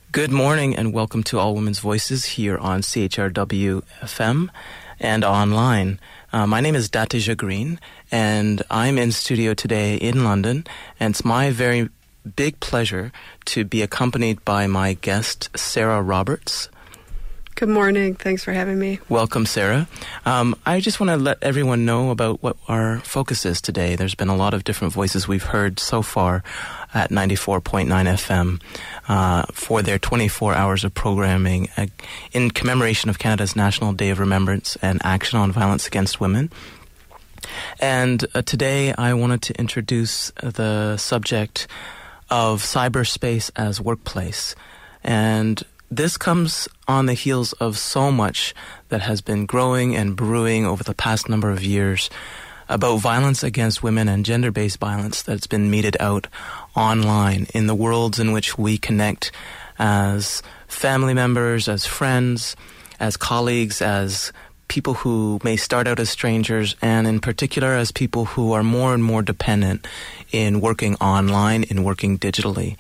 Good morning and welcome to All Women's Voices here on CHRW FM and online. My name is Datija Green and I'm in studio today in London, and it's my very big pleasure to be accompanied by my guest, Sarah Roberts. Good morning. Thanks for having me. Welcome, Sarah. I just want to let everyone know about what our focus is today. There's been a lot of different voices we've heard so far at 94.9 FM for their 24 hours of programming in commemoration of Canada's National Day of Remembrance and Action on Violence Against Women. And today I wanted to introduce the subject of cyberspace as workplace. And this comes on the heels of so much that has been growing and brewing over the past number of years about violence against women and gender-based violence that's been meted out online in the worlds in which we connect as family members, as friends, as colleagues, as people who may start out as strangers, and in particular as people who are more and more dependent in working online, in working digitally.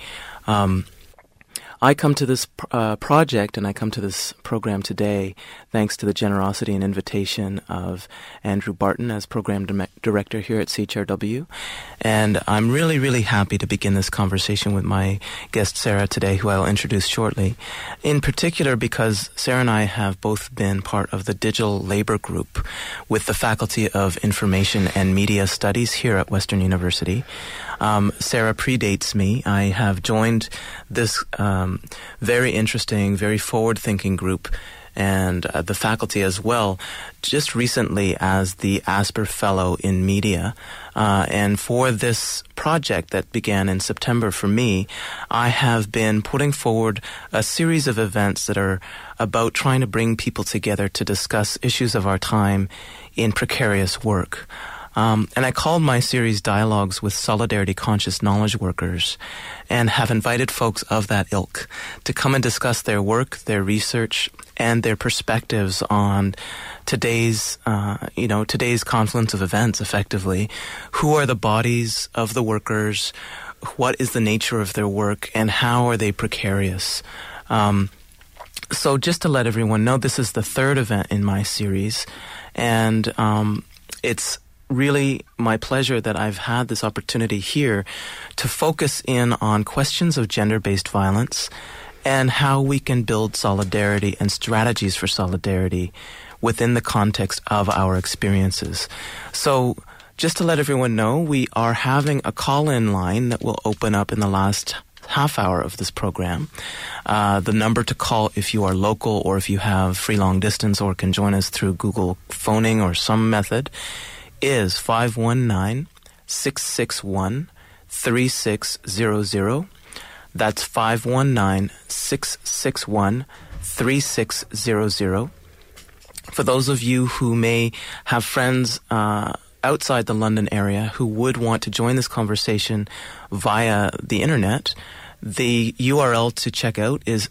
I come to this project and I come to this program today thanks to the generosity and invitation of Andrew Barton as program director here at CHRW. And I'm really, really happy to begin this conversation with my guest Sarah today, who I'll introduce shortly. In particular because Sarah and I have both been part of the Digital Labor Group with the Faculty of Information and Media Studies here at Western University. Sarah predates me. I have joined this very interesting, very forward-thinking group and the faculty as well just recently as the Asper Fellow in Media. And for this project that began in September for me, I have been putting forward a series of events that are about trying to bring people together to discuss issues of our time in precarious work. And I called my series Dialogues with Solidarity Conscious Knowledge Workers, and have invited folks of that ilk to come and discuss their work, their research, and their perspectives on today's confluence of events, effectively. Who are the bodies of the workers? What is the nature of their work? And how are they precarious? So just to let everyone know, this is the third event in my series, and it's really my pleasure that I've had this opportunity here to focus in on questions of gender-based violence and how we can build solidarity and strategies for solidarity within the context of our experiences. So just to let everyone know, we are having a call-in line that will open up in the last half hour of this program. The number to call if you are local or if you have free long distance or can join us through Google phoning or some method is 519-661-3600. That's 519-661-3600. For those of you who may have friends outside the London area who would want to join this conversation via the internet, the URL to check out is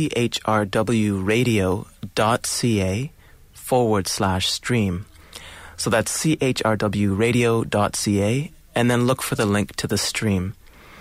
chrwradio.ca/stream. So that's chrwradio.ca, and then look for the link to the stream.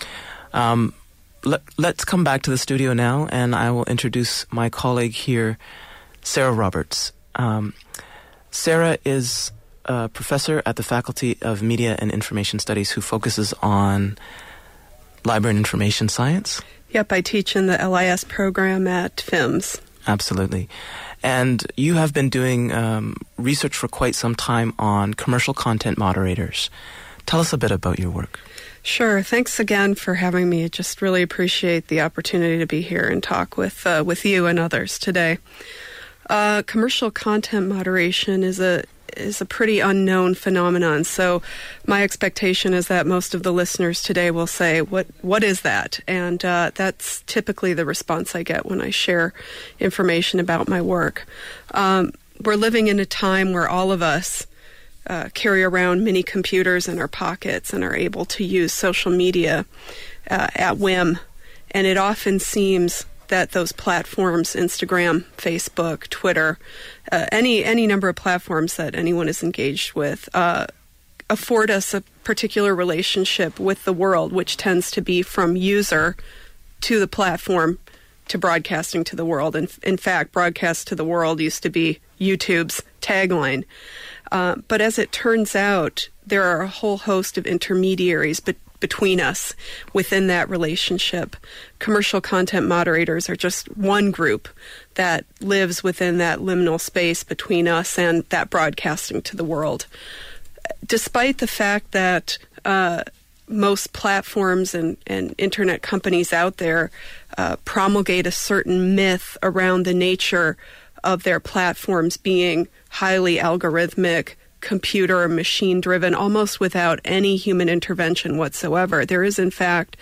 Let's come back to the studio now, and I will introduce my colleague here, Sarah Roberts. Sarah is a professor at the Faculty of Media and Information Studies who focuses on library and information science. Yep, I teach in the LIS program at FIMS. Absolutely. And you have been doing research for quite some time on commercial content moderators. Tell us a bit about your work. Sure. Thanks again for having me. I just really appreciate the opportunity to be here and talk with you and others today. Commercial content moderation is a pretty unknown phenomenon. So my expectation is that most of the listeners today will say, what is that? And that's typically the response I get when I share information about my work. We're living in a time where all of us carry around mini computers in our pockets and are able to use social media at whim. And it often seems that those platforms, Instagram, Facebook, Twitter, any number of platforms that anyone is engaged with, afford us a particular relationship with the world, which tends to be from user to the platform to broadcasting to the world. And in fact, broadcast to the world used to be YouTube's tagline. But as it turns out, there are a whole host of intermediaries between us within that relationship. Commercial content moderators are just one group that lives within that liminal space between us and that broadcasting to the world. Despite the fact that most platforms and internet companies out there promulgate a certain myth around the nature of their platforms being highly algorithmic, computer or machine-driven, almost without any human intervention whatsoever. There is, in fact,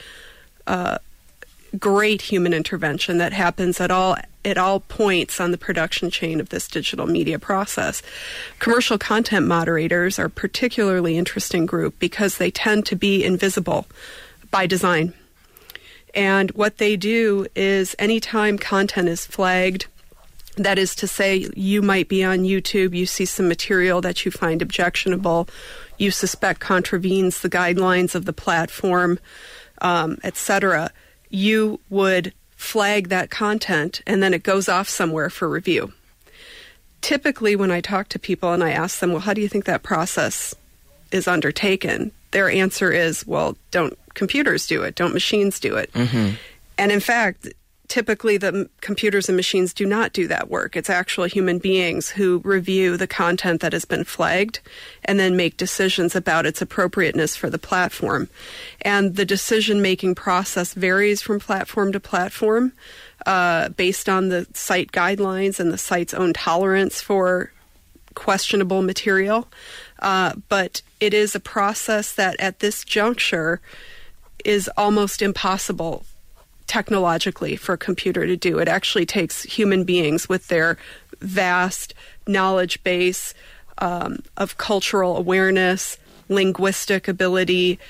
great human intervention that happens at all points on the production chain of this digital media process. Commercial content moderators are a particularly interesting group because they tend to be invisible by design. And what they do is anytime content is flagged, that is to say, you might be on YouTube, you see some material that you find objectionable, you suspect contravenes the guidelines of the platform, etc., you would flag that content and then it goes off somewhere for review. Typically, when I talk to people and I ask them, well, how do you think that process is undertaken? Their answer is, well, don't computers do it? Don't machines do it? Mm-hmm. And in fact, typically the computers and machines do not do that work. It's actually human beings who review the content that has been flagged and then make decisions about its appropriateness for the platform. And the decision-making process varies from platform to platform based on the site guidelines and the site's own tolerance for questionable material. But it is a process that at this juncture is almost impossible technologically for a computer to do. It actually takes human beings with their vast knowledge base of cultural awareness, linguistic ability,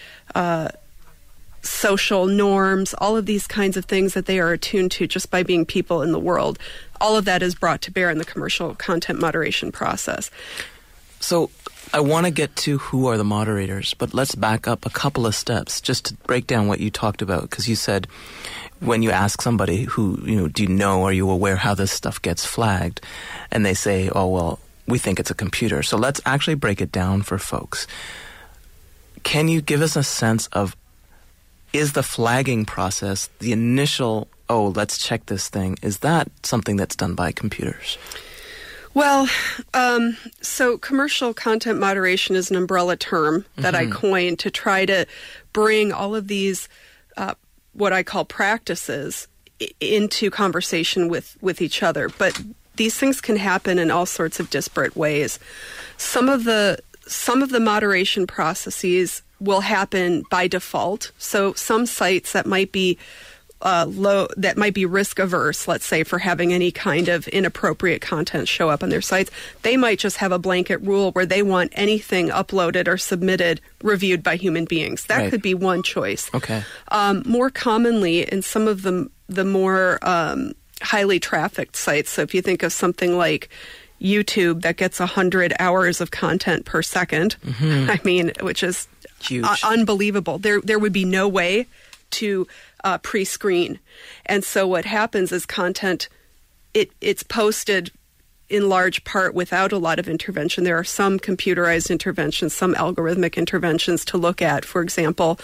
social norms, all of these kinds of things that they are attuned to just by being people in the world. All of that is brought to bear in the commercial content moderation process. So I want to get to who are the moderators, but let's back up a couple of steps just to break down what you talked about, because you said when you ask somebody who, do you know, are you aware how this stuff gets flagged? And they say, oh, well, we think it's a computer. So let's actually break it down for folks. Can you give us a sense of, is the flagging process, the initial, oh, let's check this thing, is that something that's done by computers? Well, so commercial content moderation is an umbrella term that I coined to try to bring all of these what I call practices into conversation with each other. But these things can happen in all sorts of disparate ways. Some of the moderation processes will happen by default. So some sites that might be that might be risk averse, let's say, for having any kind of inappropriate content show up on their sites, they might just have a blanket rule where they want anything uploaded or submitted reviewed by human beings. That could be one choice. Okay. More commonly, in some of the more highly trafficked sites, so if you think of something like YouTube that gets 100 hours of content per second, I mean, which is huge, unbelievable. There would be no way to pre-screen. And so what happens is content, it's posted in large part without a lot of intervention. There are some computerized interventions, some algorithmic interventions to look at. For example,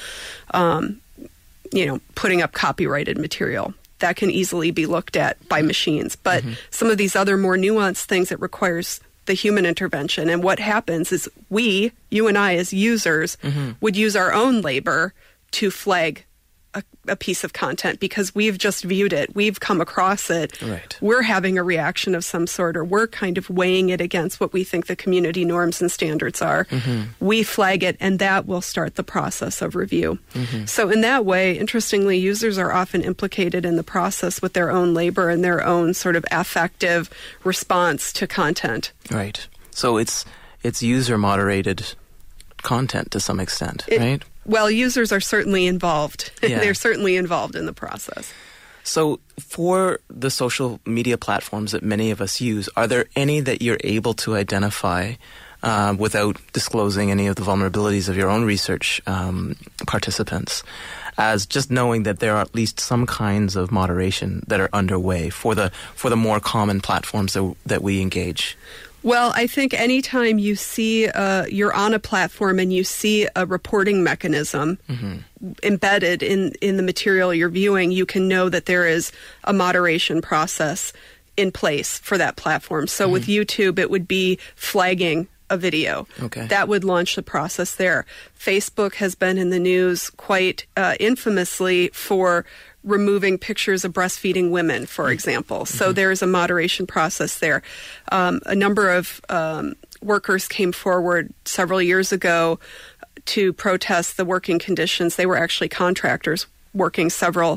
putting up copyrighted material. That can easily be looked at by machines. But some of these other more nuanced things, it requires the human intervention. And what happens is you and I as users, would use our own labor to flag a piece of content because we've just viewed it, we've come across it, we're having a reaction of some sort, or we're kind of weighing it against what we think the community norms and standards are. We flag it, and that will start the process of review. So in that way, interestingly, users are often implicated in the process with their own labor and their own sort of affective response to content. Right. So it's user-moderated content to some extent, right? Well, users are certainly involved. Yeah. They're certainly involved in the process. So for the social media platforms that many of us use, are there any that you're able to identify without disclosing any of the vulnerabilities of your own research participants as just knowing that there are at least some kinds of moderation that are underway for the more common platforms that we engage? Well, I think anytime you see you're on a platform and you see a reporting mechanism embedded in the material you're viewing, you can know that there is a moderation process in place for that platform. So with YouTube, it would be flagging a video. Okay. That would launch the process there. Facebook has been in the news quite infamously for removing pictures of breastfeeding women, for example. So there's a moderation process there. A number of workers came forward several years ago to protest the working conditions. They were actually contractors working several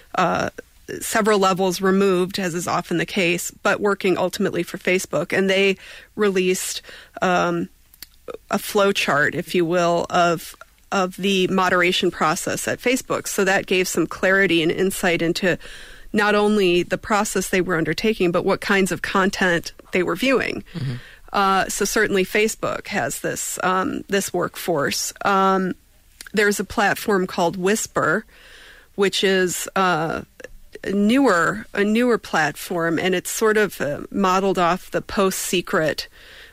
levels removed, as is often the case, but working ultimately for Facebook. And they released a flow chart, if you will, of the moderation process at Facebook. So that gave some clarity and insight into not only the process they were undertaking, but what kinds of content they were viewing. So certainly Facebook has this workforce. There's a platform called Whisper, which is a newer platform, and it's sort of modeled off the Post-Secret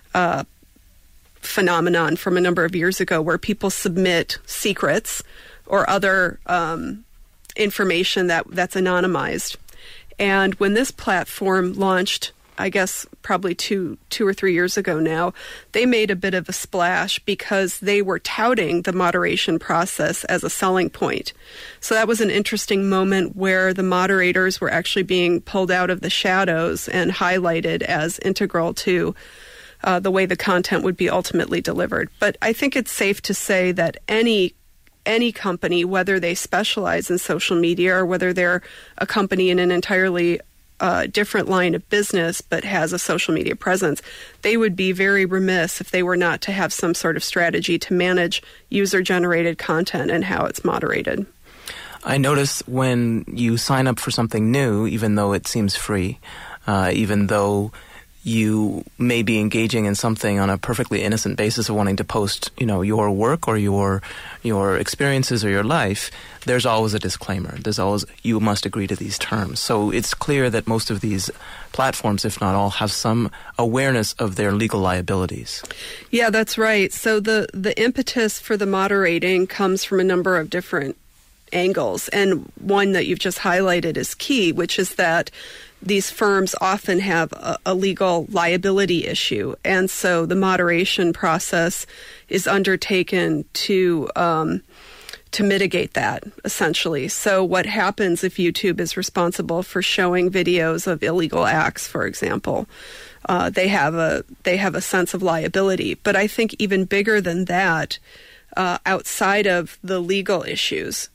phenomenon from a number of years ago, where people submit secrets or other information that's anonymized. And when this platform launched, I guess probably two or 3 years ago now, they made a bit of a splash because they were touting the moderation process as a selling point. So that was an interesting moment where the moderators were actually being pulled out of the shadows and highlighted as integral to the way the content would be ultimately delivered. But I think it's safe to say that any company, whether they specialize in social media or whether they're a company in an entirely different line of business but has a social media presence, they would be very remiss if they were not to have some sort of strategy to manage user-generated content and how it's moderated. I notice when you sign up for something new, even though it seems free, even though you may be engaging in something on a perfectly innocent basis of wanting to post, your work or your experiences or your life, there's always a disclaimer. There's always, you must agree to these terms. So it's clear that most of these platforms, if not all, have some awareness of their legal liabilities. Yeah, that's right. So the impetus for the moderating comes from a number of different angles. And one that you've just highlighted is key, which is that these firms often have a legal liability issue. And so the moderation process is undertaken to mitigate that, essentially. So what happens if YouTube is responsible for showing videos of illegal acts, for example? They have a sense of liability. But I think even bigger than that, outside of the legal issues,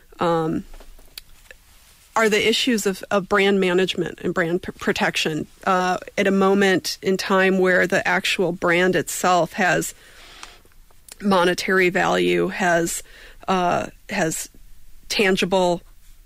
are the issues of brand management and brand protection at a moment in time where the actual brand itself has monetary value, has tangible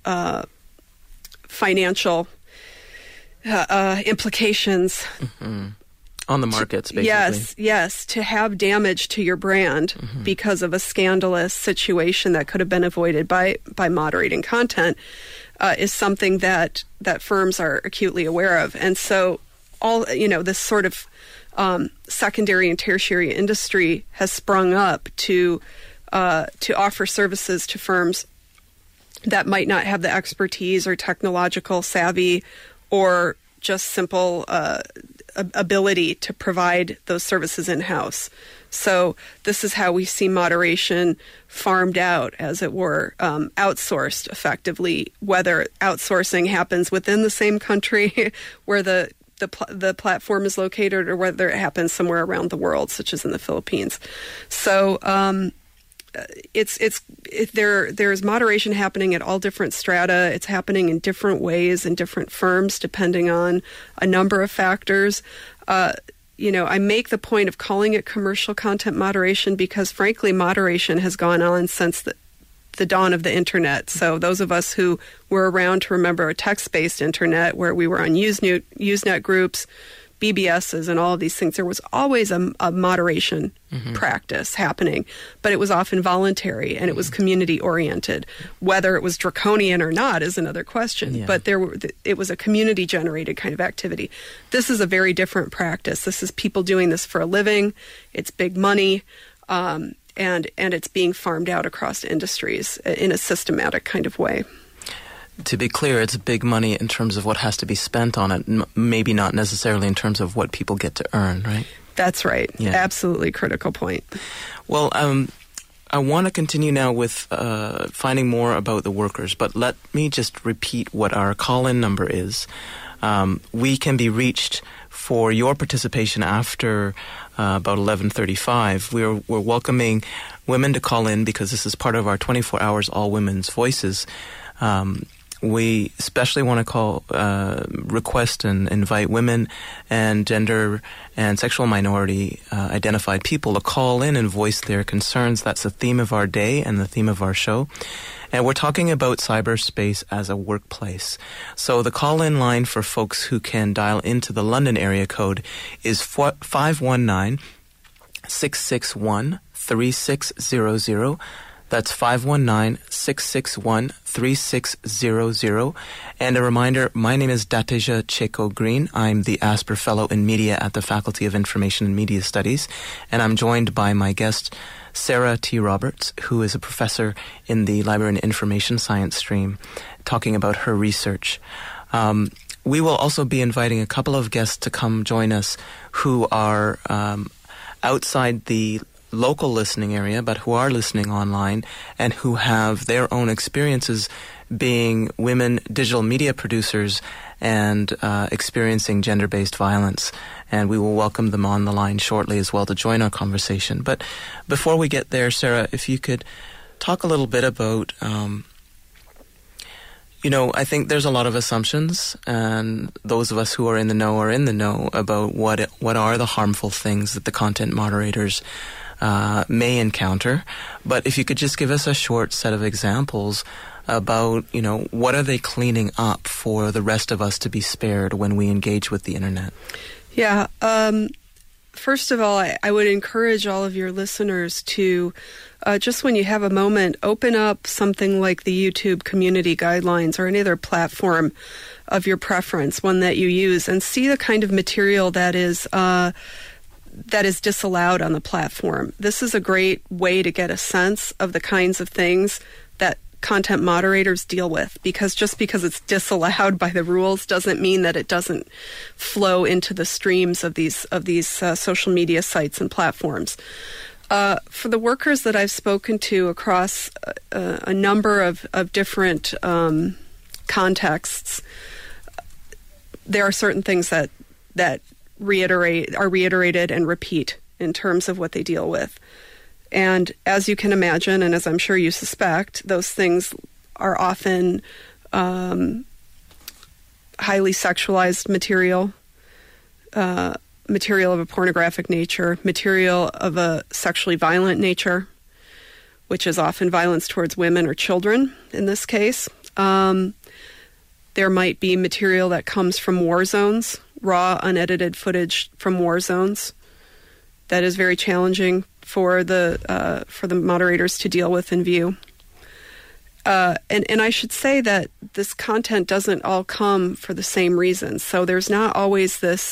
financial implications. On the markets, basically. Yes, to have damage to your brand because of a scandalous situation that could have been avoided by moderating content is something that firms are acutely aware of. And so this sort of secondary and tertiary industry has sprung up to offer services to firms that might not have the expertise or technological savvy or just simple ability to provide those services in-house. So this is how we see moderation farmed out, as it were, outsourced effectively, whether outsourcing happens within the same country where the platform is located or whether it happens somewhere around the world, such as in the Philippines. So there's moderation happening at all different strata. It's happening in different ways in different firms, depending on a number of factors. I make the point of calling it commercial content moderation because, frankly, moderation has gone on since the dawn of the internet. So those of us who were around to remember a text-based internet where we were on Usenet groups BBSs and all of these things, there was always a moderation practice happening, but it was often voluntary and it was community-oriented. Whether it was draconian or not is another question, but it was a community-generated kind of activity. This is a very different practice. This is people doing this for a living. It's big money, and it's being farmed out across industries in a systematic kind of way. To be clear, it's big money in terms of what has to be spent on it, maybe not necessarily in terms of what people get to earn, right? That's right. Yeah. Absolutely critical point. Well, I want to continue now with finding more about the workers, but let me just repeat what our call-in number is. We can be reached for your participation after about 11:35. We're welcoming women to call in because this is part of our 24 Hours All Women's Voices. We especially want to request and invite women and gender and sexual minority identified people to call in and voice their concerns. That's the theme of our day and the theme of our show. And we're talking about cyberspace as a workplace. So the call-in line for folks who can dial into the London area code is 519-661-3600. That's 519-661-3600. And a reminder, my name is Dateja Cheko Green. I'm the Asper Fellow in Media at the Faculty of Information and Media Studies. And I'm joined by my guest, Sarah T. Roberts, who is a professor in the Library and Information Science stream, talking about her research. We will also be inviting a couple of guests to come join us who are outside the local listening area, but who are listening online and who have their own experiences being women digital media producers and experiencing gender-based violence. And we will welcome them on the line shortly as well to join our conversation. But before we get there, Sarah, if you could talk a little bit about, I think there's a lot of assumptions, and those of us who are in the know about what are the harmful things that the content moderators may encounter. But if you could just give us a short set of examples about, what are they cleaning up for the rest of us to be spared when we engage with the internet? Yeah. First of all, I would encourage all of your listeners to, just when you have a moment, open up something like the YouTube community guidelines or any other platform of your preference, one that you use, and see the kind of material that is disallowed on the platform. This is a great way to get a sense of the kinds of things that content moderators deal with, because just because it's disallowed by the rules doesn't mean that it doesn't flow into the streams of these social media sites and platforms. For the workers that I've spoken to across a number of different contexts, there are certain things that are reiterated and repeat in terms of what they deal with. And as you can imagine, and as I'm sure you suspect, those things are often highly sexualized material, material of a pornographic nature, material of a sexually violent nature, which is often violence towards women or children in this case. There might be material that comes from war zones, raw, unedited footage from war zones. That is very challenging for the moderators to deal with and view. And I should say that this content doesn't all come for the same reasons. So there's not always this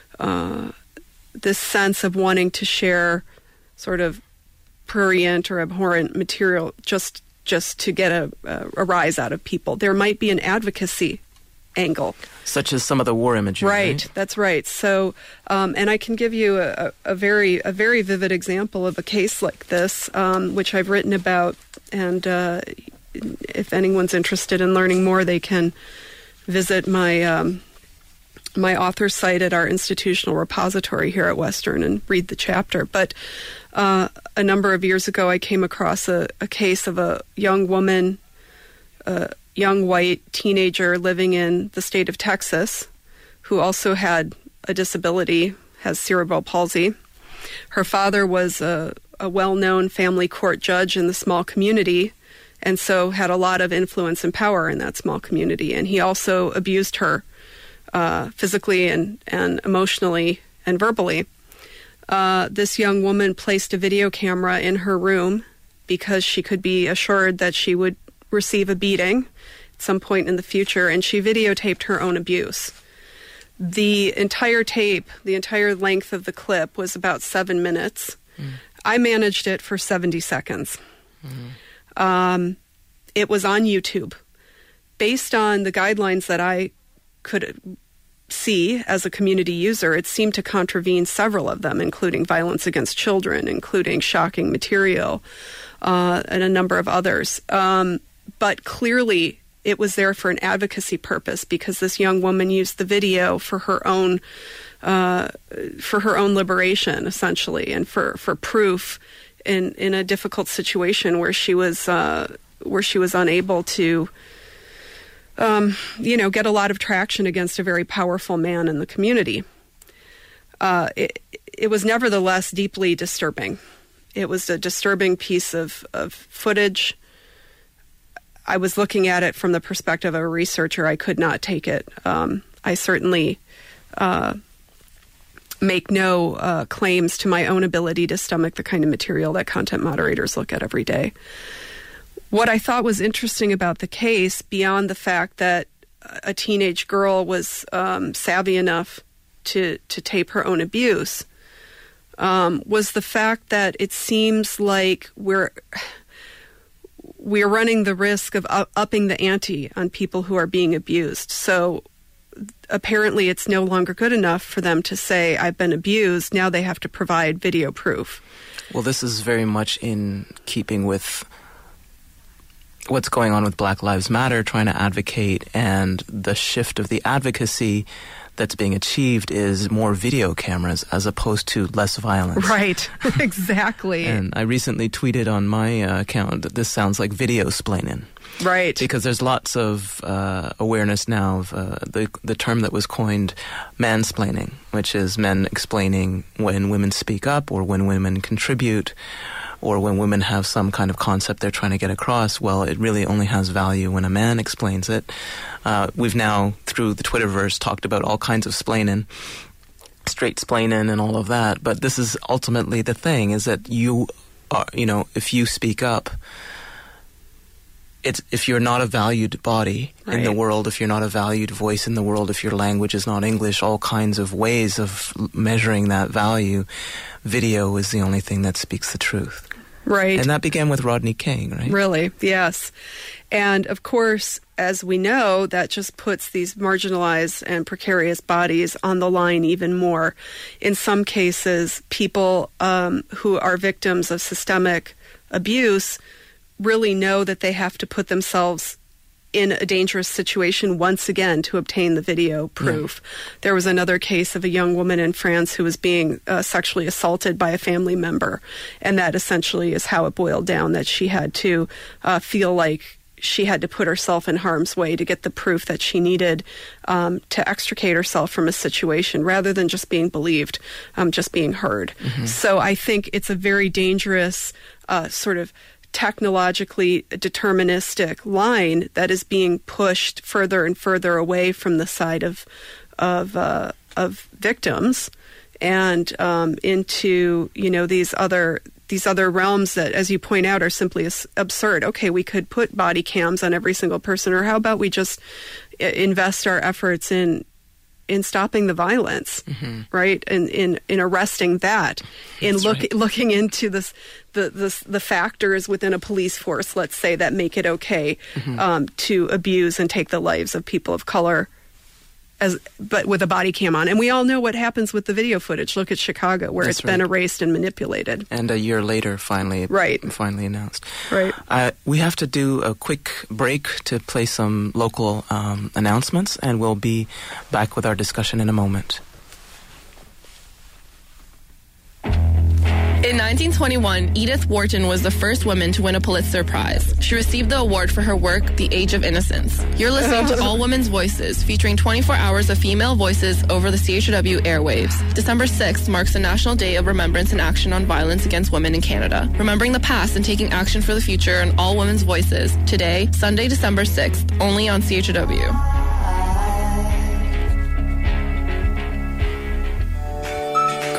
sense of wanting to share sort of prurient or abhorrent material just to get a rise out of people. There might be an advocacy angle, such as some of the war imagery. Right, that's right. So, and I can give you a very vivid example of a case like this, which I've written about. And if anyone's interested in learning more, they can visit my my author site at our institutional repository here at Western and read the chapter. But a number of years ago, I came across a case of a young woman, young white teenager living in the state of Texas, who also had a disability, has cerebral palsy. Her father was a well-known family court judge in the small community, and so had a lot of influence and power in that small community. And he also abused her physically and emotionally and verbally. This young woman placed a video camera in her room because she could be assured that she would receive a beating at some point in the future, and she videotaped her own abuse. The entire tape, the entire length of the clip was about 7 minutes. I managed it for 70 seconds. It was on YouTube. Based on the guidelines that I could see as a community user, it seemed to contravene several of them, including violence against children, including shocking material, and a number of others. But clearly, it was there for an advocacy purpose because this young woman used the video for her own liberation, essentially, and for proof in a difficult situation where she was unable to get a lot of traction against a very powerful man in the community. It was nevertheless deeply disturbing. It was a disturbing piece of footage. I was looking at it from the perspective of a researcher. I could not take it. I certainly make no claims to my own ability to stomach the kind of material that content moderators look at every day. What I thought was interesting about the case, beyond the fact that a teenage girl was savvy enough to tape her own abuse, was the fact that it seems like we're running the risk of upping the ante on people who are being abused. So apparently it's no longer good enough for them to say, I've been abused. Now they have to provide video proof. Well, this is very much in keeping with what's going on with Black Lives Matter, trying to advocate, and the shift of the advocacy that's being achieved is more video cameras as opposed to less violence. Right, exactly. And I recently tweeted on my account that this sounds like video splaining. Right. Because there's lots of awareness now of the term that was coined mansplaining, which is men explaining when women speak up or when women contribute or when women have some kind of concept they're trying to get across. Well, it really only has value when a man explains it. We've now, through the Twitterverse, talked about all kinds of splaining, straight splaining and all of that. But this is ultimately the thing, is that you are, if you speak up, if you're not a valued body in the world, if you're not a valued voice in the world, if your language is not English, all kinds of ways of measuring that value, video is the only thing that speaks the truth. Right. And that began with Rodney King, right? Really, yes. And of course, as we know, that just puts these marginalized and precarious bodies on the line even more. In some cases, people who are victims of systemic abuse really know that they have to put themselves in a dangerous situation once again to obtain the video proof. Yeah. There was another case of a young woman in France who was being sexually assaulted by a family member, and that essentially is how it boiled down, that she had to feel like she had to put herself in harm's way to get the proof that she needed to extricate herself from a situation, rather than just being believed, just being heard. Mm-hmm. So I think it's a very dangerous sort of technologically deterministic line that is being pushed further and further away from the side of victims and into these other realms that, as you point out, are simply absurd. Okay, we could put body cams on every single person, or how about we just invest our efforts in stopping the violence, mm-hmm. right? And in arresting that, in looking into the factors within a police force, let's say, that make it okay mm-hmm. To abuse and take the lives of people of color, but with a body cam on. And we all know what happens with the video footage. Look at Chicago, where it's been erased and manipulated. And a year later, finally announced. Right. We have to do a quick break to play some local announcements, and we'll be back with our discussion in a moment. In 1921, Edith Wharton was the first woman to win a Pulitzer Prize. She received the award for her work, The Age of Innocence. You're listening to All Women's Voices, featuring 24 hours of female voices over the CHW airwaves. December 6th marks the National Day of Remembrance and Action on Violence Against Women in Canada. Remembering the past and taking action for the future in All Women's Voices. Today, Sunday, December 6th, only on CHW.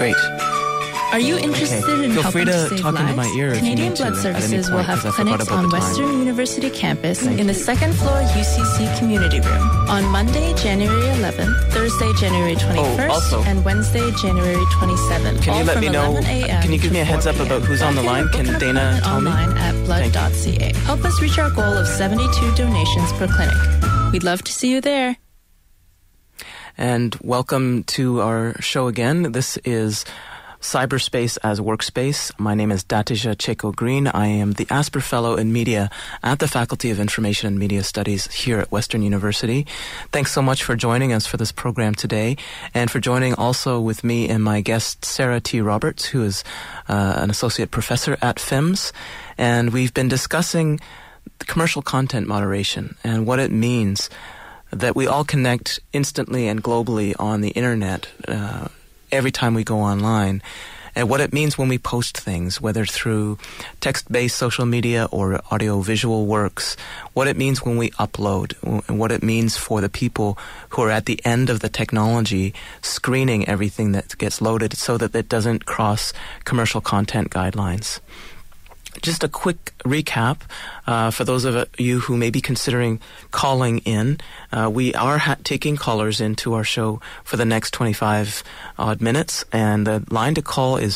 Great. Are you interested in Feel helping free to save talk lives? into my ear if you Canadian need to Blood at any Services will point, have 'cause I forgot clinics about on the time. Western University campus in the second floor UCC Community Room on Monday, January 11th, Thursday, January 21st, also, and Wednesday, January 27th. Can you all let from me know? 11 a.m. Can you give me a heads up to 4 about who's on the line? Book Can an Dana appointment tell me? online at blood.ca. Help us reach our goal of 72 donations per clinic. We'd love to see you there. And welcome to our show again. This is Cyberspace as Workspace. My name is Datija Cheko-Green. I am the Asper Fellow in Media at the Faculty of Information and Media Studies here at Western University. Thanks so much for joining us for this program today, and for joining also with me and my guest, Sarah T. Roberts, who is an associate professor at FIMS. And we've been discussing commercial content moderation and what it means that we all connect instantly and globally on the internet every time we go online, and what it means when we post things, whether through text-based social media or audio-visual works, what it means when we upload, and what it means for the people who are at the end of the technology screening everything that gets loaded so that it doesn't cross commercial content guidelines. Just a quick recap for those of you who may be considering calling in. We are taking callers into our show for the next 25 odd minutes, and the line to call is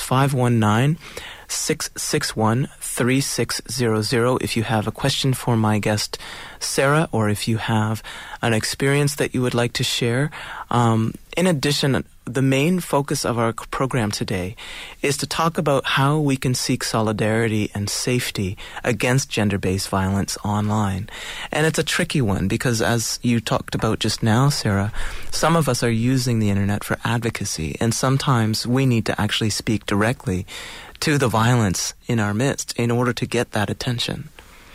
519-661-3600 if you have a question for my guest Sarah, or if you have an experience that you would like to share. In addition, the main focus of our program today is to talk about how we can seek solidarity and safety against gender-based violence online. And it's a tricky one because, as you talked about just now, Sarah, some of us are using the internet for advocacy, and sometimes we need to actually speak directly to the violence in our midst in order to get that attention.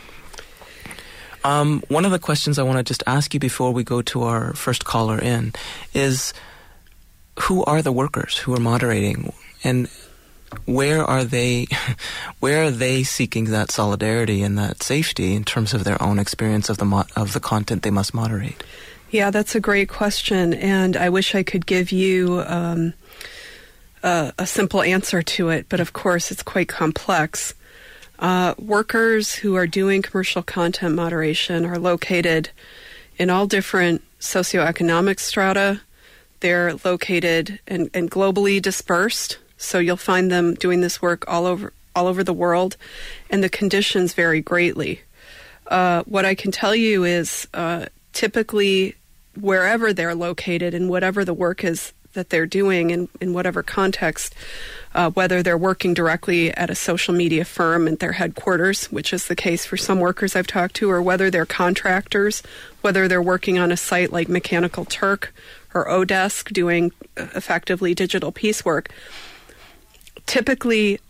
One of the questions I want to just ask you before we go to our first caller in is, who are the workers who are moderating, and where are they seeking that solidarity and that safety in terms of their own experience of the content they must moderate? Yeah, that's a great question, and I wish I could give you a simple answer to it, but of course it's quite complex. Workers who are doing commercial content moderation are located in all different socioeconomic strata. They're located and globally dispersed, so you'll find them doing this work all over the world, and the conditions vary greatly. What I can tell you is typically wherever they're located and whatever the work is that they're doing in whatever context, whether they're working directly at a social media firm at their headquarters, which is the case for some workers I've talked to, or whether they're contractors, whether they're working on a site like Mechanical Turk or Odesk doing effectively digital piecework. Typically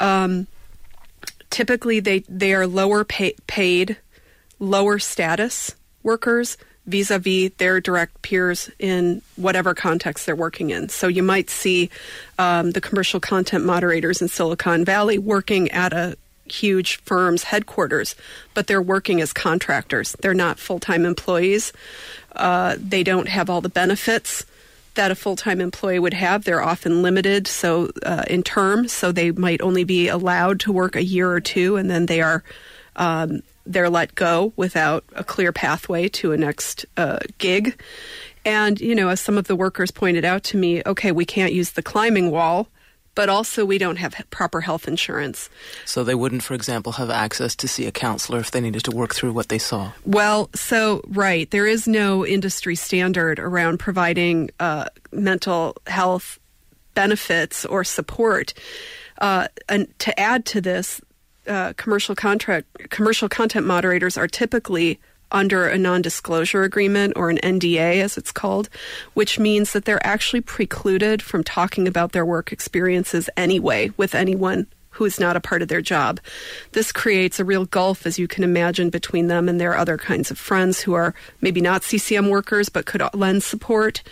they are lower paid, lower status workers vis-a-vis their direct peers in whatever context they're working in. So you might see the commercial content moderators in Silicon Valley working at a huge firm's headquarters, but they're working as contractors. They're not full-time employees. They don't have all the benefits that a full-time employee would have. They're often limited in term, so they might only be allowed to work a year or two, and then they're let go without a clear pathway to a next gig. And, as some of the workers pointed out to me, okay, we can't use the climbing wall, but also we don't have proper health insurance. So they wouldn't, for example, have access to see a counselor if they needed to work through what they saw? Well, right. There is no industry standard around providing mental health benefits or support. And to add to this, commercial content moderators are typically under a non-disclosure agreement, or an NDA as it's called, which means that they're actually precluded from talking about their work experiences anyway with anyone who is not a part of their job. This creates a real gulf, as you can imagine, between them and their other kinds of friends who are maybe not CCM workers but could lend support.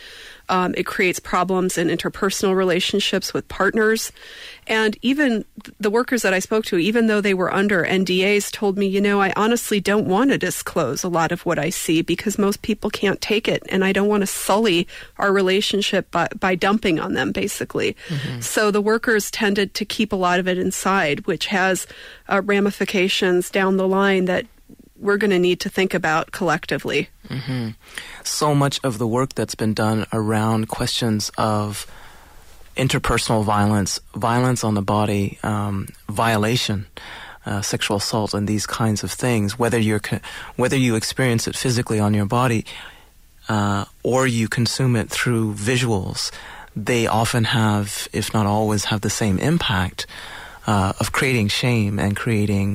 It creates problems in interpersonal relationships with partners. And even the workers that I spoke to, even though they were under NDAs, told me, I honestly don't want to disclose a lot of what I see because most people can't take it. And I don't want to sully our relationship by dumping on them, basically. Mm-hmm. So the workers tended to keep a lot of it inside, which has ramifications down the line that we're going to need to think about collectively. Mm-hmm. So much of the work that's been done around questions of interpersonal violence, violence on the body, violation, sexual assault, and these kinds of things, whether you experience it physically on your body or you consume it through visuals, they often have, if not always, have the same impact of creating shame and creating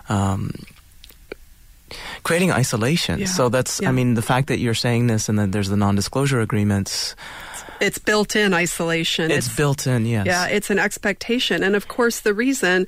isolation. Yeah. So that's, the fact that you're saying this and that there's the non-disclosure agreements. It's built-in isolation. It's built-in, yes. Yeah, it's an expectation. And of course, the reason,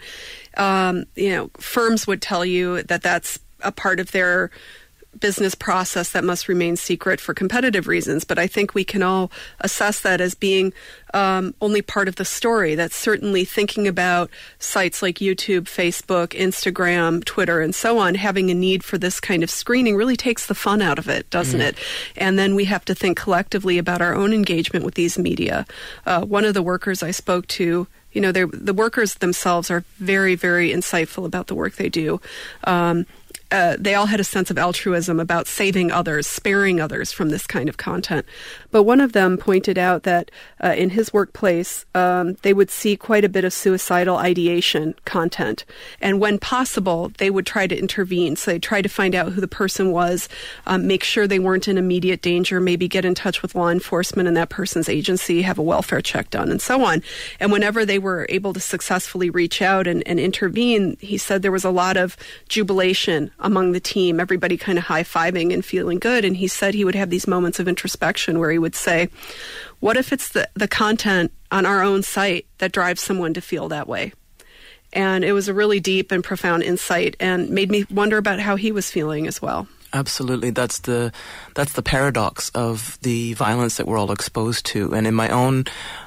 firms would tell you that that's a part of their business process that must remain secret for competitive reasons. But I think we can all assess that as being only part of the story. That's certainly thinking about sites like YouTube, Facebook, Instagram, Twitter, and so on. Having a need for this kind of screening really takes the fun out of it, doesn't it? And then we have to think collectively about our own engagement with these media. One of the workers I spoke to, the workers themselves are very, very insightful about the work they do. They all had a sense of altruism about saving others, sparing others from this kind of content. But one of them pointed out that in his workplace, they would see quite a bit of suicidal ideation content. And when possible, they would try to intervene. So they'd try to find out who the person was, make sure they weren't in immediate danger, maybe get in touch with law enforcement and that person's agency, have a welfare check done, and so on. And whenever they were able to successfully reach out and intervene, he said there was a lot of jubilation among the team, everybody kind of high-fiving and feeling good. And he said he would have these moments of introspection where he would say, what if it's the content on our own site that drives someone to feel that way? And it was a really deep and profound insight and made me wonder about how he was feeling as well. Absolutely. That's the paradox of the violence that we're all exposed to. And in my own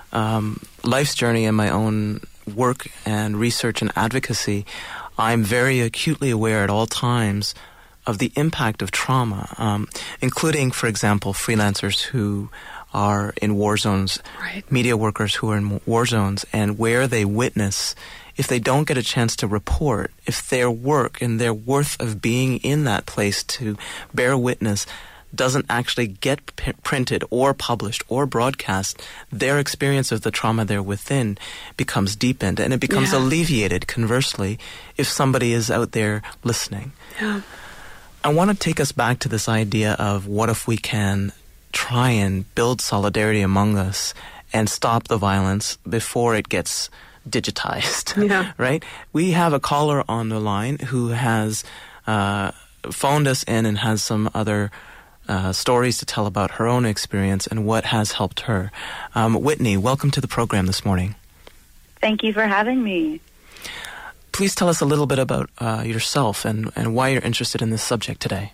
life's journey and my own work and research and advocacy, I'm very acutely aware at all times of the impact of trauma, including, for example, freelancers who are in war zones, right. Media workers who are in war zones, and where they witness, if they don't get a chance to report, if their work and their worth of being in that place to bear witness doesn't actually get printed or published or broadcast, their experience of the trauma they're within becomes deepened and it becomes alleviated, conversely, if somebody is out there listening. Yeah. I want to take us back to this idea of what if we can try and build solidarity among us and stop the violence before it gets digitized, right? We have a caller on the line who has phoned us in and has some other stories to tell about her own experience and what has helped her. Whitney, welcome to the program this morning. Thank you for having me. Please tell us a little bit about yourself and why you're interested in this subject today.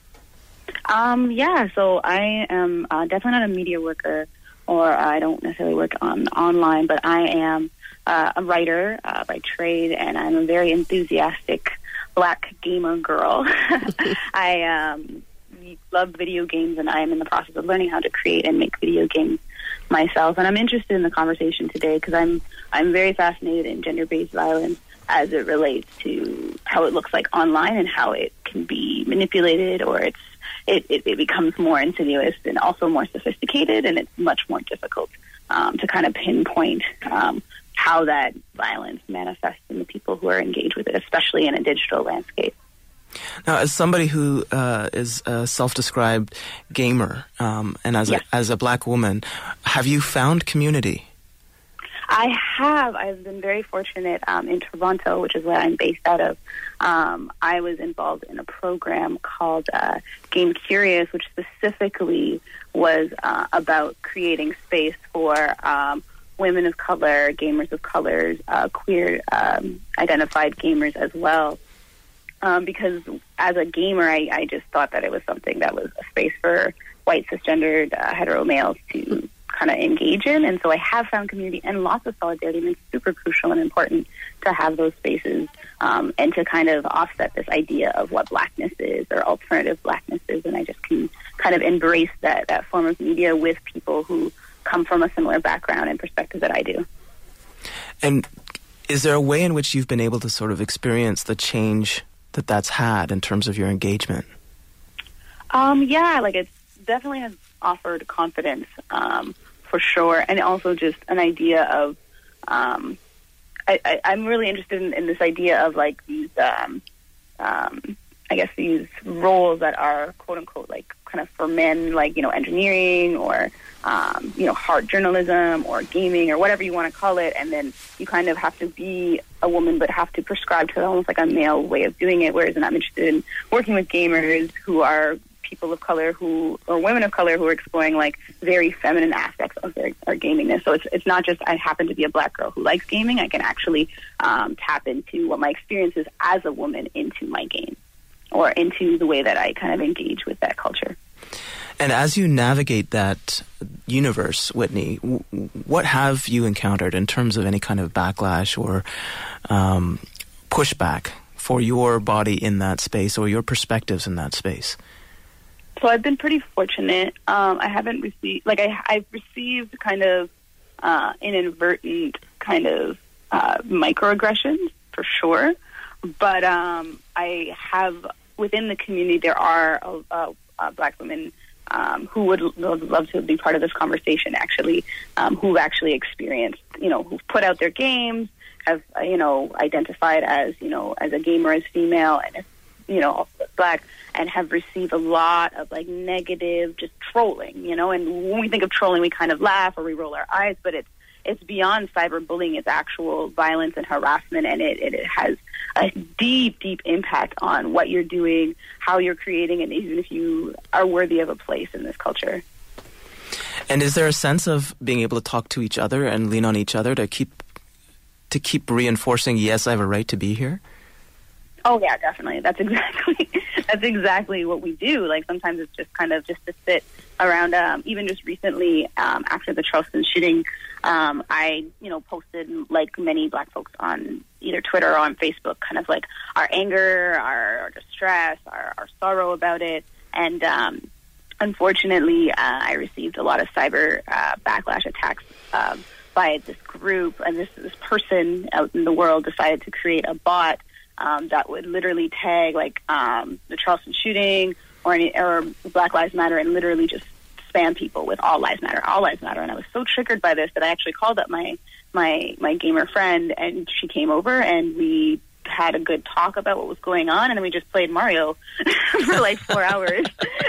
So I am definitely not a media worker, or I don't necessarily work online, but I am a writer by trade, and I'm a very enthusiastic Black gamer girl. I love video games, and I am in the process of learning how to create and make video games myself. And I'm interested in the conversation today because I'm very fascinated in gender-based violence as it relates to how it looks like online and how it can be manipulated, or it becomes more insidious and also more sophisticated, and it's much more difficult to kind of pinpoint how that violence manifests in the people who are engaged with it, especially in a digital landscape. Now, as somebody who is a self-described gamer and as a Black woman, have you found community? I have. I've been very fortunate in Toronto, which is where I'm based out of. I was involved in a program called Game Curious, which specifically was about creating space for women of color, gamers of colors, queer identified gamers as well. Because as a gamer, I just thought that it was something that was a space for white cisgendered hetero males to kind of engage in. And so I have found community and lots of solidarity, and it's super crucial and important to have those spaces and to kind of offset this idea of what blackness is or alternative blackness is. And I just can kind of embrace that form of media with people who come from a similar background and perspective that I do. And is there a way in which you've been able to sort of experience the change that that's had in terms of your engagement? Yeah, like it definitely has offered confidence for sure, and also just an idea of I'm really interested in this idea of like these I guess these roles that are quote unquote like kind of for men, like, you know, engineering or you know, hard journalism or gaming or whatever you want to call it, and then you kind of have to be a woman but have to prescribe to almost like a male way of doing it, whereas I'm interested in working with gamers who are people of color or women of color who are exploring like very feminine aspects of their gamingness. So it's not just I happen to be a black girl who likes gaming. I can actually tap into what my experience is as a woman into my game or into the way that I kind of engage with that culture. And as you navigate that universe, Whitney, what have you encountered in terms of any kind of backlash or pushback for your body in that space or your perspectives in that space? So I've been pretty fortunate. I haven't received, like I've received kind of inadvertent kind of microaggressions for sure. But I have, within the community, there are black women who would love to be part of this conversation, actually, who've actually experienced, you know, who've put out their games, have, you know, identified as, you know, as a gamer, as female, and, you know, black, and have received a lot of, like, negative, just trolling, you know. And when we think of trolling, we kind of laugh or we roll our eyes, but it's beyond cyberbullying. It's actual violence and harassment, and it has a deep, deep impact on what you're doing, how you're creating, and even if you are worthy of a place in this culture. And is there a sense of being able to talk to each other and lean on each other to keep reinforcing, yes, I have a right to be here? Oh yeah, definitely. That's exactly what we do. Like sometimes it's just kind of just to sit around. Even just recently, after the Charleston shooting, I, you know, posted, like many black folks, on either Twitter or on Facebook, kind of like our anger, our distress, our sorrow about it. And unfortunately, I received a lot of cyber backlash attacks by this group, and this person out in the world decided to create a bot that would literally tag like the Charleston shooting or Black Lives Matter, and literally just spam people with all lives matter. And I was so triggered by this that I actually called up my gamer friend, and she came over and we had a good talk about what was going on, and then we just played Mario for like 4 hours.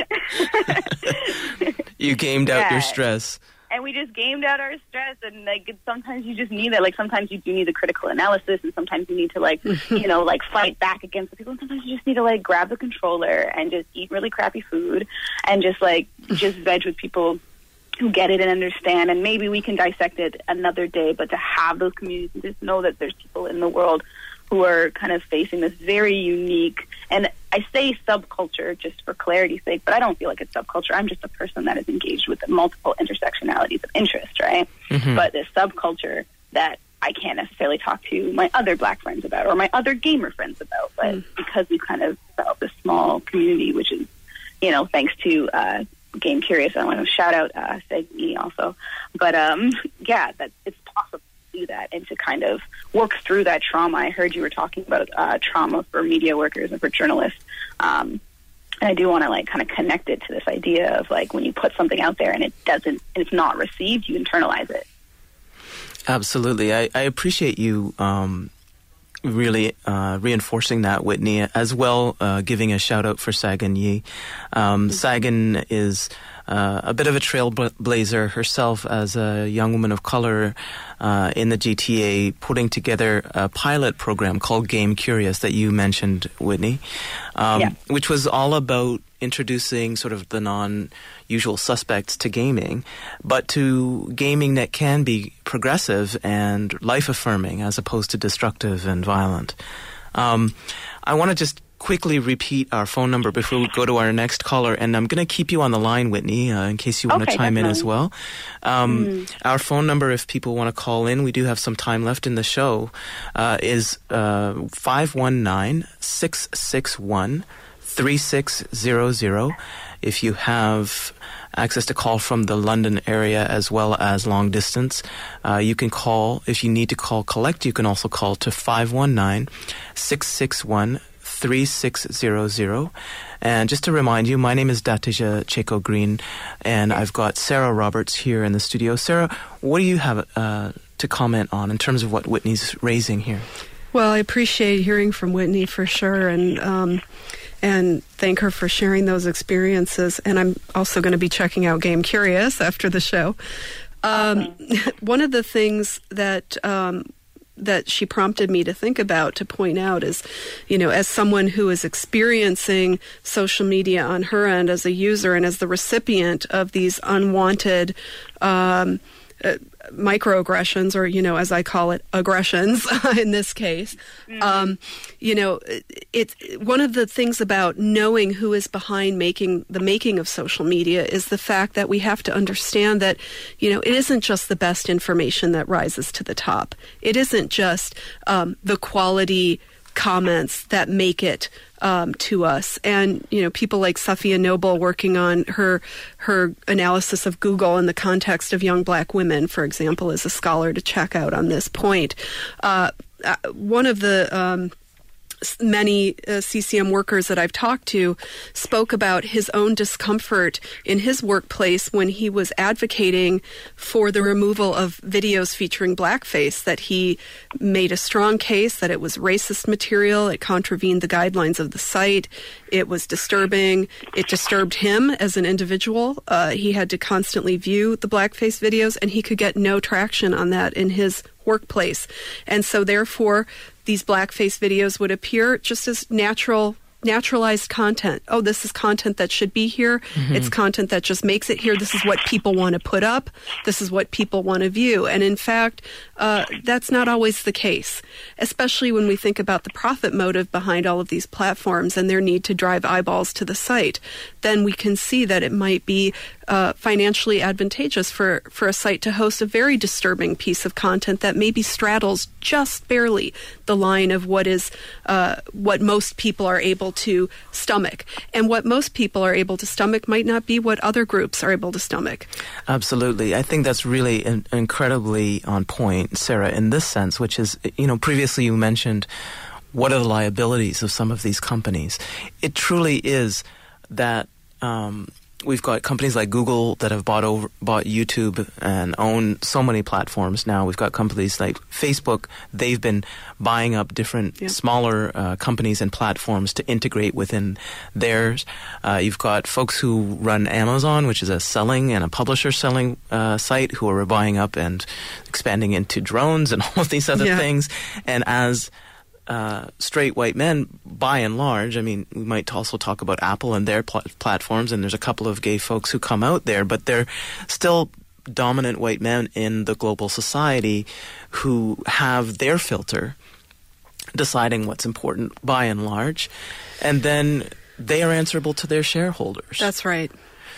You gamed out your stress. And we just gamed out our stress, and like sometimes you just need that. Like sometimes you do need the critical analysis, and sometimes you need to like, you know, like fight back against the people. And sometimes you just need to like grab the controller and just eat really crappy food, and just veg with people who get it and understand. And maybe we can dissect it another day. But to have those communities and just know that there's people in the world who are kind of facing this very unique, and I say subculture just for clarity's sake, but I don't feel like it's subculture. I'm just a person that is engaged with multiple intersectionalities of interest, right? Mm-hmm. But this subculture that I can't necessarily talk to my other black friends about or my other gamer friends about, but because we kind of felt this small community, which is, you know, thanks to Game Curious, I want to shout out SegMe also. But yeah, that it's possible to do that and to kind of work through that trauma. I heard you were talking about trauma for media workers and for journalists. And I do want to like kind of connect it to this idea of like when you put something out there and it's not received, you internalize it. Absolutely. I appreciate you really reinforcing that, Whitney, as well giving a shout out for Sagan Yi. Sagan is a bit of a trailblazer herself as a young woman of color in the GTA, putting together a pilot program called Game Curious that you mentioned, Whitney, which was all about introducing sort of the non-usual suspects to gaming, but to gaming that can be progressive and life-affirming as opposed to destructive and violent. I want to just quickly repeat our phone number before we go to our next caller, and I'm going to keep you on the line, Whitney, in case you want to chime in as well. Our phone number, if people want to call in, we do have some time left in the show, is 519-661-3600. If you have access to call from the London area as well as long distance, you can call. If you need to call collect, you can also call to 519-661-3600. And just to remind you, my name is Datija Cheko Green, and I've got Sarah Roberts here in the studio. Sarah, what do you have to comment on in terms of what Whitney's raising here? Well, I appreciate hearing from Whitney for sure, and thank her for sharing those experiences. And I'm also going to be checking out Game Curious after the show. One of the things that she prompted me to think about, to point out, is, as someone who is experiencing social media on her end as a user and as the recipient of these unwanted microaggressions, or, as I call it, aggressions in this case. It's one of the things about knowing who is behind the making of social media is the fact that we have to understand that, it isn't just the best information that rises to the top. It isn't just the quality comments that make it to us. And, people like Safiya Noble working on her analysis of Google in the context of young black women, for example, is a scholar to check out on this point. One of the many CCM workers that I've talked to spoke about his own discomfort in his workplace when he was advocating for the removal of videos featuring blackface, that he made a strong case that it was racist material, it contravened the guidelines of the site, it was disturbing, it disturbed him as an individual. He had to constantly view the blackface videos, and he could get no traction on that in his workplace. And so therefore, these blackface videos would appear just as naturalized content. Oh, this is content that should be here. Mm-hmm. It's content that just makes it here. This is what people want to put up. This is what people want to view. And in fact, that's not always the case, especially when we think about the profit motive behind all of these platforms and their need to drive eyeballs to the site. Then we can see that it might be financially advantageous for a site to host a very disturbing piece of content that maybe straddles just barely the line of what most people are able to stomach. And what most people are able to stomach might not be what other groups are able to stomach. Absolutely. I think that's really incredibly on point, Sarah, in this sense, which is, previously you mentioned what are the liabilities of some of these companies. It truly is that we've got companies like Google that have bought YouTube and own so many platforms now. We've got companies like Facebook. They've been buying up different smaller companies and platforms to integrate within theirs. You've got folks who run Amazon, which is a selling and a publisher selling site, who are buying up and expanding into drones and all of these other things. And as straight white men, by and large, we might also talk about Apple and their platforms, and there's a couple of gay folks who come out there, but they're still dominant white men in the global society who have their filter deciding what's important by and large, and then they are answerable to their shareholders. That's right.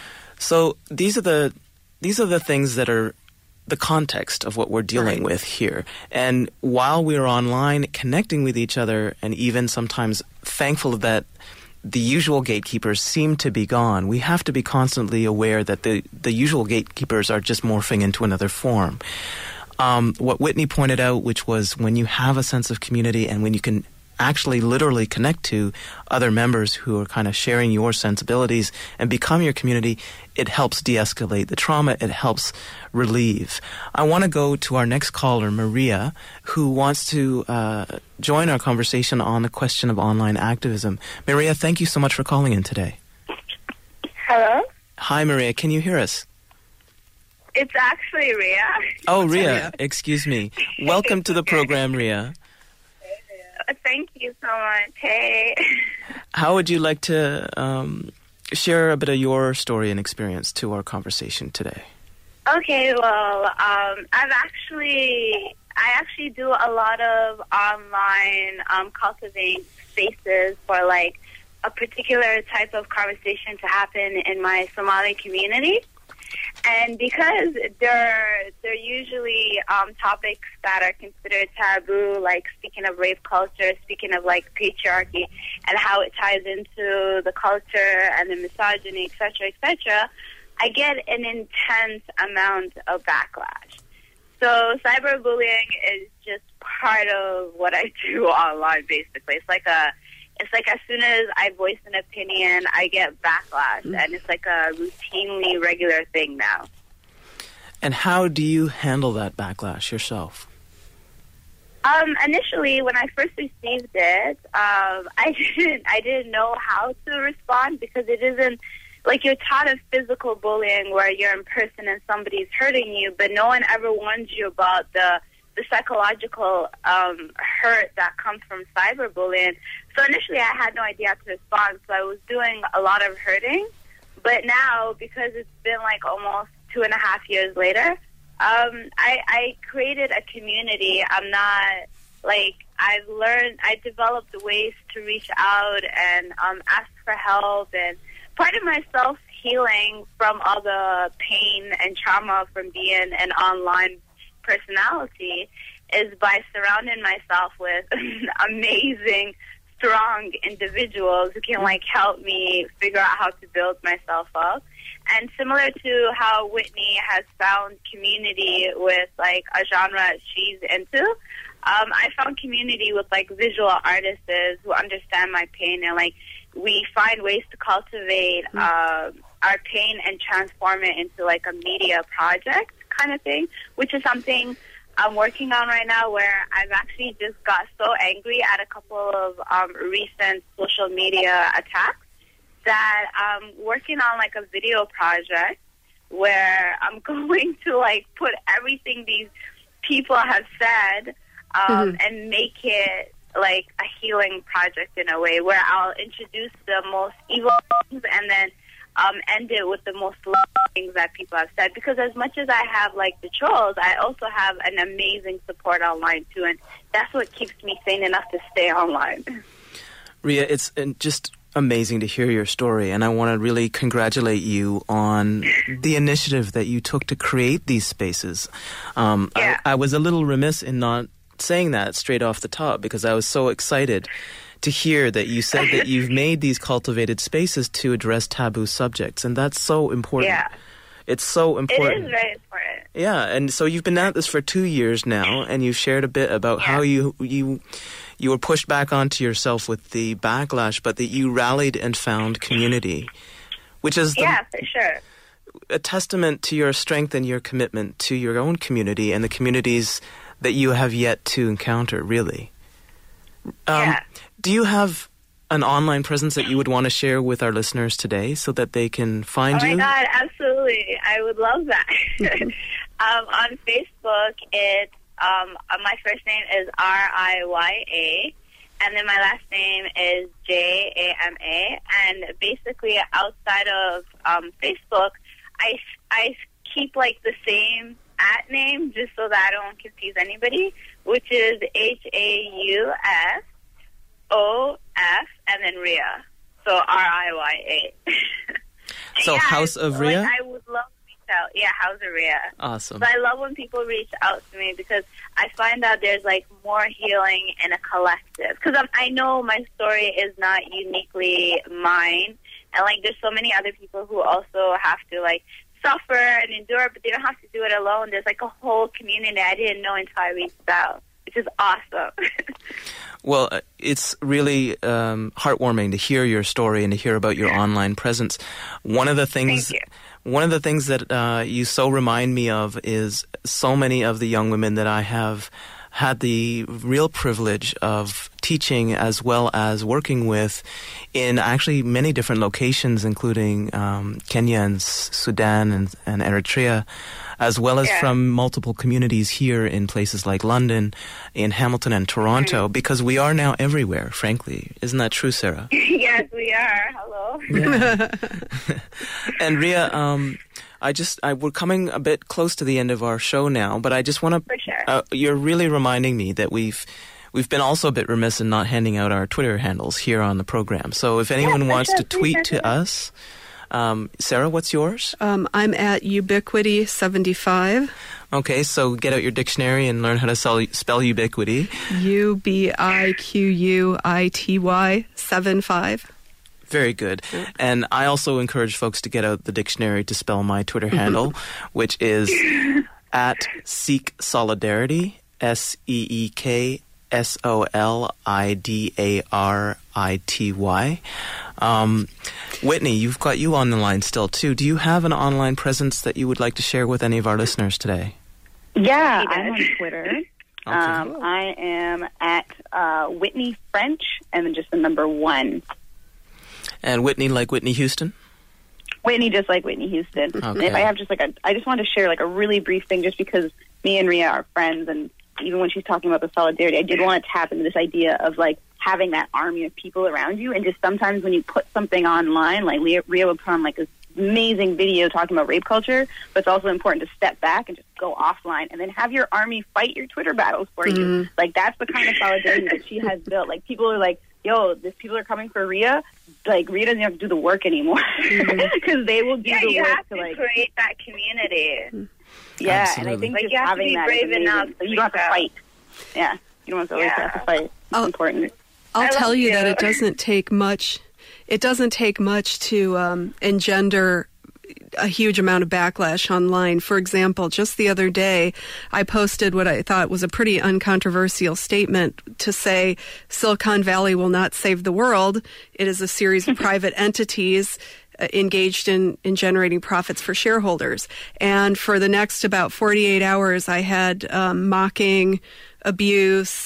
So these are the things that are the context of what we're dealing with here. And while we're online connecting with each other, and even sometimes thankful that the usual gatekeepers seem to be gone, we have to be constantly aware that the usual gatekeepers are just morphing into another form. What Whitney pointed out, which was when you have a sense of community and when you can actually literally connect to other members who are kind of sharing your sensibilities and become your community, it helps de-escalate the trauma. It helps relieve. I want to go to our next caller, Maria, who wants to join our conversation on the question of online activism. Maria, thank you so much for calling in today. Hello? Hi, Maria. Can you hear us? It's actually Ria. Oh, Ria. Excuse me. Welcome to the program, Ria. Thank you so much. Hey. How would you like to share a bit of your story and experience to our conversation today? Okay, well, I've actually I actually do a lot of online cultivating spaces for like a particular type of conversation to happen in my Somali community. And because they're usually topics that are considered taboo, like speaking of rape culture, speaking of like patriarchy and how it ties into the culture and the misogyny, etc., I get an intense amount of backlash. So cyberbullying is just part of what I do online, basically. It's like as soon as I voice an opinion, I get backlash, and it's like a routinely regular thing now. And how do you handle that backlash yourself? Initially, when I first received it, I didn't know how to respond, because it isn't like you're taught of physical bullying where you're in person and somebody's hurting you, but no one ever warns you about the psychological hurt that comes from cyberbullying. So initially I had no idea how to respond, so I was doing a lot of hurting. But now, because it's been like almost 2.5 years later, I created a community. I developed ways to reach out and ask for help, and part of my self-healing from all the pain and trauma from being an online personality is by surrounding myself with amazing, strong individuals who can like help me figure out how to build myself up. And similar to how Whitney has found community with like a genre she's into, I found community with like visual artists who understand my pain, and like we find ways to cultivate our pain and transform it into like a media project kind of thing, which is something I'm working on right now, where I've actually just got so angry at a couple of recent social media attacks that I'm working on like a video project where I'm going to like put everything these people have said and make it like a healing project in a way, where I'll introduce the most evil things and then end it with the most loving things that people have said. Because as much as I have like the trolls, I also have an amazing support online too, and that's what keeps me sane enough to stay online. Ria, it's just amazing to hear your story, and I want to really congratulate you on the initiative that you took to create these spaces. I was a little remiss in not saying that straight off the top, because I was so excited to hear that you said that you've made these cultivated spaces to address taboo subjects, and that's so important. Yeah. It's so important. It is very important. Yeah, and so you've been at this for 2 years now, and you've shared a bit about how you were pushed back onto yourself with the backlash, but that you rallied and found community, which is for sure a testament to your strength and your commitment to your own community and the communities that you have yet to encounter, really. Do you have an online presence that you would want to share with our listeners today so that they can find you? Oh my God, absolutely. I would love that. On Facebook, it's my first name is Riya, and then my last name is Jama. And basically, outside of Facebook, I keep like the same @ name just so that I don't confuse anybody, which is HAUSOF and then Ria. So RIYA. So House of Ria? Like, I would love to reach out. Yeah, House of Ria. Awesome. So I love when people reach out to me, because I find out there's like more healing in a collective. Because I know my story is not uniquely mine, and like there's so many other people who also have to like suffer and endure, but they don't have to do it alone. There's like a whole community I didn't know until I reached out, which is awesome. Well, it's really heartwarming to hear your story and to hear about your online presence. One of the things that you so remind me of is so many of the young women that I have had the real privilege of teaching as well as working with in actually many different locations, including Kenya and Sudan and Eritrea, as well as from multiple communities here in places like London, in Hamilton and Toronto, because we are now everywhere, frankly. Isn't that true, Sarah? Yes, we are. Hello. Yeah. And Ria, we're coming a bit close to the end of our show now, but I just want to. For sure. You're really reminding me that we've been also a bit remiss in not handing out our Twitter handles here on the program. So if anyone wants to tweet to us, Sarah, what's yours? I'm at Ubiquity75. Okay, so get out your dictionary and learn how to spell ubiquity. UBIQUITY 75. Very good. And I also encourage folks to get out the dictionary to spell my Twitter handle, which is at Seek Solidarity, SEEK SOLIDARITY. Whitney, you've got you on the line still, too. Do you have an online presence that you would like to share with any of our listeners today? Yeah, I'm on Twitter. Okay. I am at Whitney French, and then just the number 1. And Whitney like Whitney Houston? Whitney just like Whitney Houston. Okay. And if I have just I just wanted to share a really brief thing, just because me and Rhea are friends, and even when she's talking about the solidarity, I did want to tap into this idea of having that army of people around you, and just sometimes when you put something online, like Rhea would put on this amazing video talking about rape culture, but it's also important to step back and just go offline and then have your army fight your Twitter battles for you. That's the kind of solidarity that she has built. People are like, yo, people are coming for Rhea. Rhea doesn't have to do the work anymore because they will do the work. You have to create that community. Yeah, Absolutely. and I think you just have to having be that brave is enough. so you don't have to fight. Yeah, you don't always have to fight. It's important. I'll tell you that it doesn't take much. It doesn't take much to engender a huge amount of backlash online. For example, just the other day, I posted what I thought was a pretty uncontroversial statement to say Silicon Valley will not save the world. It is a series of private entities engaged in generating profits for shareholders. And for the next about 48 hours, I had mocking, abuse,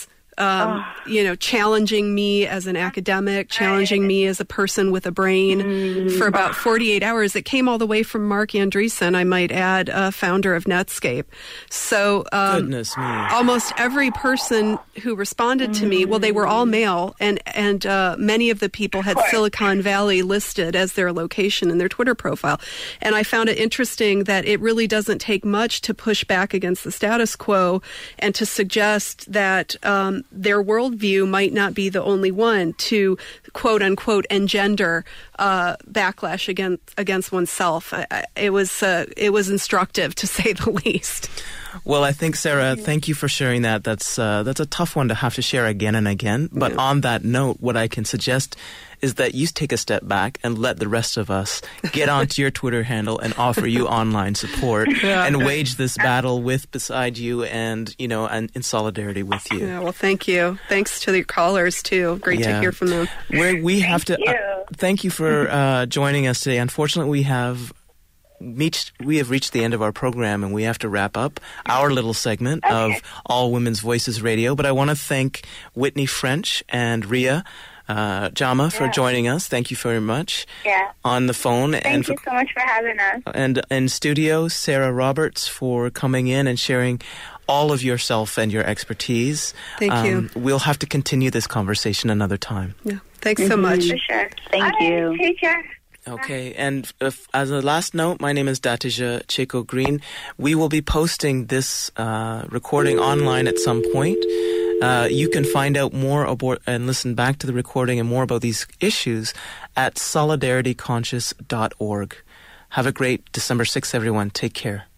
challenging me as an academic, challenging me as a person with a brain for about 48 hours. It came all the way from Mark Andreessen, I might add, founder of Netscape. So Goodness me. Almost every person who responded to me, well, they were all male, and many of the people had Silicon Valley listed as their location in their Twitter profile. And I found it interesting that it really doesn't take much to push back against the status quo and to suggest that their worldview might not be the only one to quote unquote engender backlash against oneself. It was instructive, to say the least. Well, I think, Sarah, thank you for sharing that. That's a tough one to have to share again and again. But on that note, what I can suggest is that you take a step back and let the rest of us get onto your Twitter handle and offer you online support and wage this battle beside you and in solidarity with you. Yeah, well, thank you. Thanks to the callers, too. Great to hear from them. We have to thank you for joining us today. Unfortunately, we have reached the end of our program, and we have to wrap up our little segment of All Women's Voices Radio. But I want to thank Whitney French and Rhea Jama for joining us. Thank you very much. On the phone. Thank you so much for having us. And in studio, Sarah Roberts, for coming in and sharing all of yourself and your expertise. Thank you. We'll have to continue this conversation another time. Yeah. Thanks so much. For sure. Thank you. Take care. Okay, and as a last note, my name is Datija Cheko Green. We will be posting this recording online at some point. You can find out more about and listen back to the recording and more about these issues at solidarityconscious.org. Have a great December 6th, everyone. Take care.